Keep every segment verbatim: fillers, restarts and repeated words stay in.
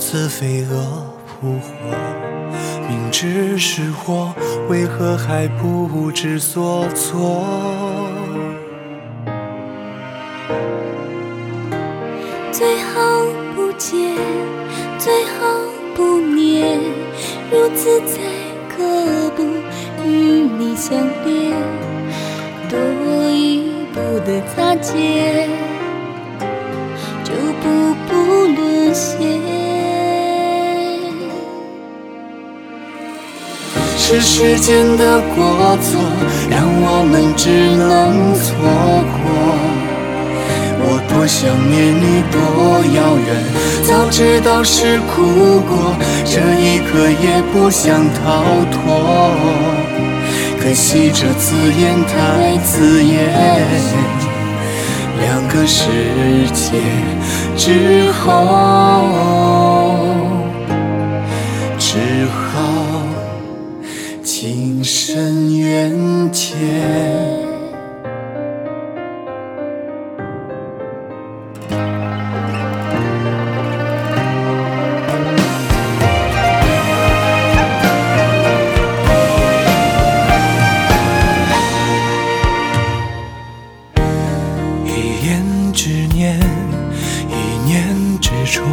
此飞蛾扑火，明知是祸，为何还不知所措？ 最好不见，最好不念，如此才可不与你相恋。多一步的擦肩，就步步沦陷。 是时间的过错，让我们只能错过。我多想念你，多遥远，早知道是苦果，这一刻也不想逃脱。可惜这字眼太刺眼，两个世界之后，只好情深缘浅。一言之念，一念之戳，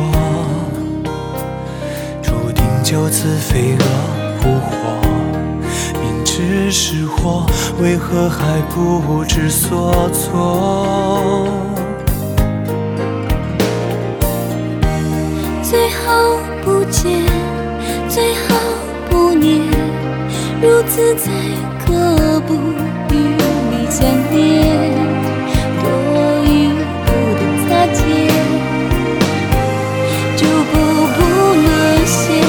注定就此飞蛾扑火。明知是祸，为何还不知所措？ 最好不见，最好不念，如此才可不与你相恋。多一步的擦肩，就步步沦陷。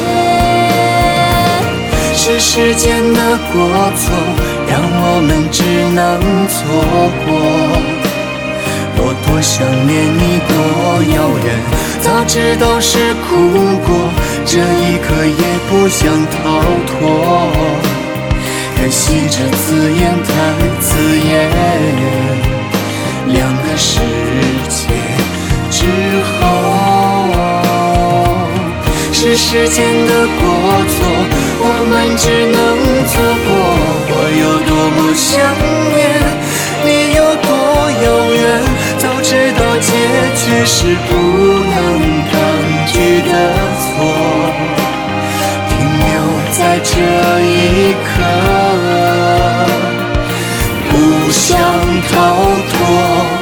是时间的过错，让我们只能错过。我多想念你，多遥远，早知道是苦果，这一刻也不想逃脱。可惜这字眼太刺眼，两个世界之后，是时间的过错，我们只能错过。我有多么想念，你有多遥远，早知道结局是不能抗拒的错，停留在这一刻，不想逃脱。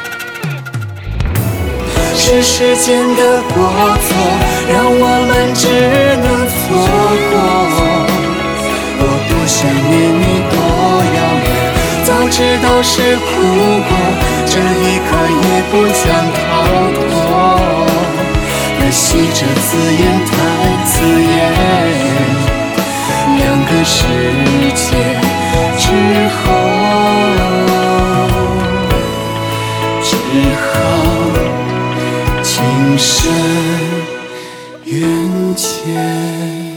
是时间的过错，让我们只能错过。我多想念你，多遥远，早知道是苦果，这一刻也不想逃脱。可惜这字眼太刺眼，两个世界之后，只好情深缘浅。